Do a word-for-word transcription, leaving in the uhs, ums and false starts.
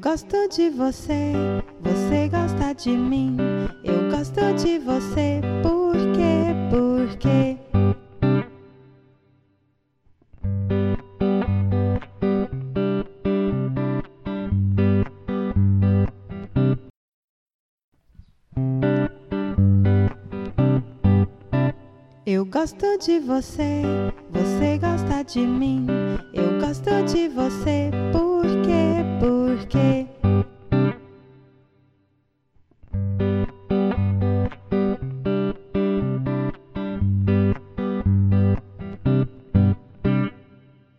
gosto de você, você gosta de mim. Eu gosto de você, por quê, por quê? Eu gosto de você, você gosta de mim. Eu gosto de você, por quê, por quê?